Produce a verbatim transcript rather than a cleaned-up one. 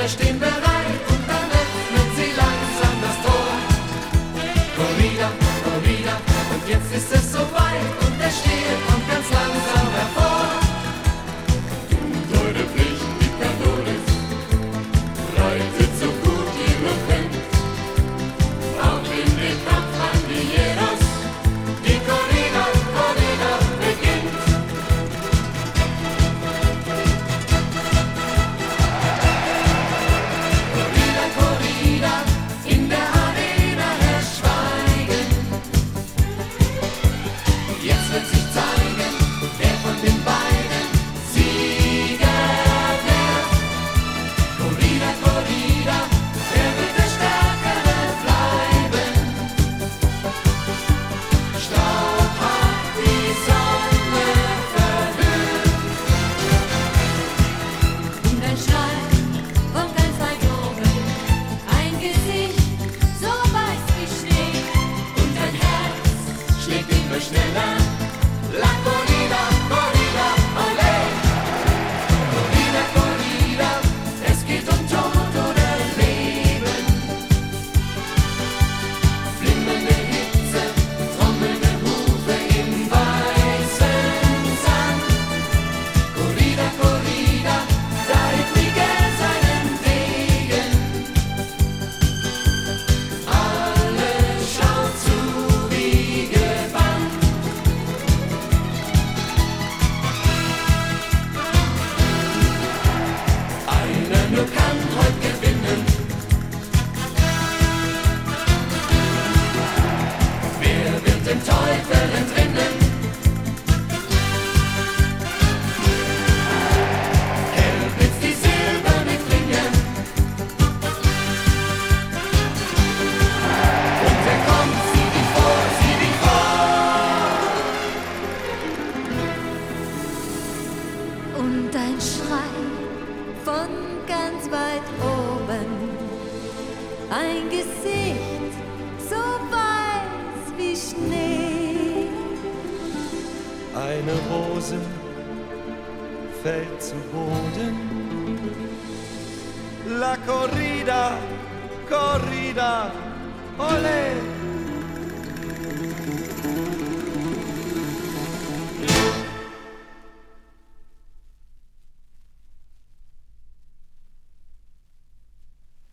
stehen bereit und dann öffnet sie langsam das Tor. Corrida, Corrida, und jetzt ist es soweit und der Stier kommt ganz langsam hervor. Du, deine Pflicht, die Perdores, reitet so gut ihr nur könnt. Auch in den Kampfbandilleros, die Corrida, Corrida beginnt. Corrida, Corrida, in der Arena herrscht Schweigen. Jetzt wird sich zeigen, wer von den beiden Sieger wird. Corrida, Corrida, wer wird der Stärkere bleiben? Staub hat die Sonne verhüllt. Und ein Schrei von ganz weit oben, ein Gesicht so weiß wie Schnee. Und dein Herz schlägt immer schneller. La Corrida, Corrida, olé. Corrida, Corrida, es geht um Tod oder Leben. Flimmernde Hitze, trommelnde Hufe im weißen Sand. Corrida, Corrida, da hebt Miguel seinen Degen. Alle schauen zu wie gebannt. Einer nur kann heute gewinnen. Wer wird dem Teufel entrinnen? Er blitzt die silberne Klinge. Und er kommt, sieh dich vor, sieh dich vor. Und ein Schrei von ganz weit oben, ein Gesicht so weiß wie Schnee. Eine Rose fällt zu Boden. La Corrida, Corrida, olé.